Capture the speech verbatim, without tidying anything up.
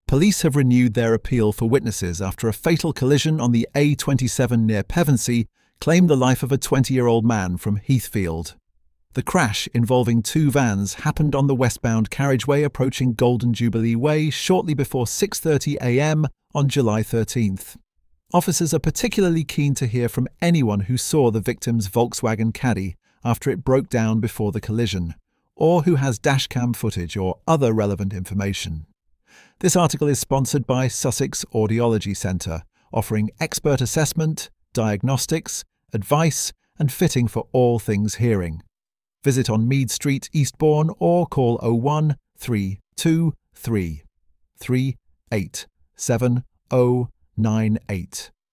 Police have renewed their appeal for witnesses after a fatal collision on the A twenty-seven near Pevensey claimed the life of a twenty-year-old man from Heathfield. The crash, involving two vans, happened on the westbound carriageway approaching Golden Jubilee Way shortly before six thirty a m on July thirteenth. Officers are particularly keen to hear from anyone who saw the victim's Volkswagen Caddy after it broke down before the collision, or who has dashcam footage or other relevant information. This article is sponsored by Sussex Audiology Centre, offering expert assessment, diagnostics, advice and fitting for all things hearing. Visit on Mead Street, Eastbourne, or call oh one three two three three eight seven oh nine eight.